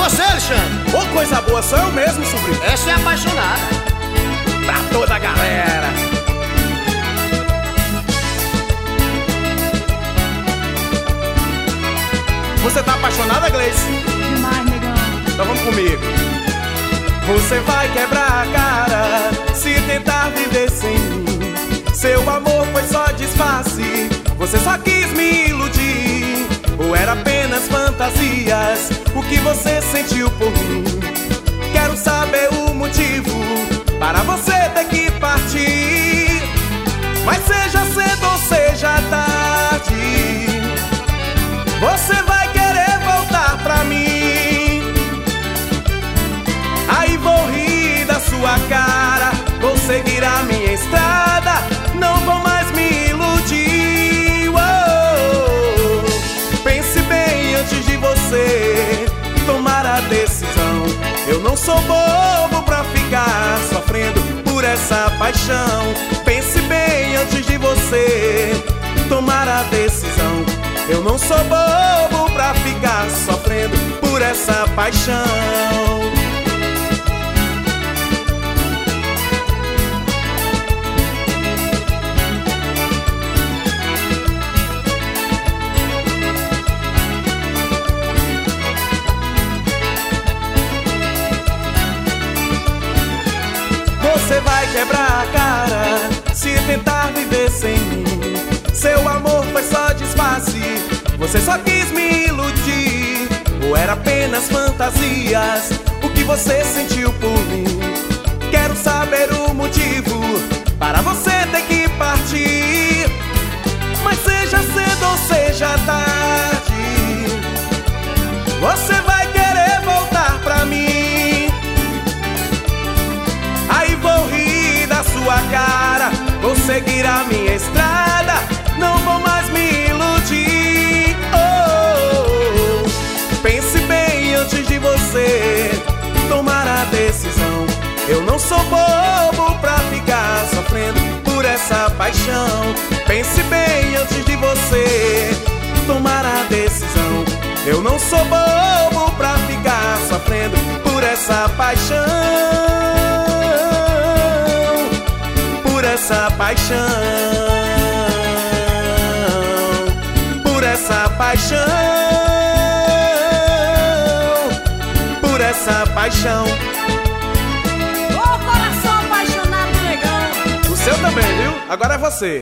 você, Alexandre? Ô, coisa boa, sou eu mesmo, sobrinho. Essa é apaixonada. Pra toda a galera. Você tá apaixonada, Gleice? Demais, negão. Então vamos comigo. Você vai quebrar a cara se tentar viver sem mim. Seu amor foi só disfarce, você só quis me iludir. Ou era apenas fantasias, o que você sentiu por mim? Quero saber o motivo para você ter que partir. Mas seja cedo ou seja tarde, você vai querer voltar pra mim. Aí vou rir da sua cara, vou seguir a minha estrada, não vou mais me iludir. Pense bem antes de você tomar a decisão. Eu não sou bobo pra ficar sofrendo por essa paixão. Pense bem antes de você tomar a decisão. Eu não sou bobo pra ficar sofrendo por essa paixão. Você vai quebrar a cara se tentar viver sem mim. Seu amor foi só disfarce, você só quis me iludir. Ou era apenas fantasias, o que você sentiu por mim? Quero saber o motivo para você ter que partir. Mas seja cedo ou seja tarde, você vai querer voltar pra mim. Aí vou rir da sua cara, vou seguir a minha estrada, não vou mais me iludir. Pense bem antes de você tomar a decisão. Eu não sou bobo pra ficar sofrendo por essa paixão. Pense bem antes de você tomar a decisão. Eu não sou bobo pra ficar sofrendo por essa paixão. Por essa paixão. Por essa paixão. Por essa paixão. Ô, coração apaixonado, negão. O seu também, viu? Agora é você.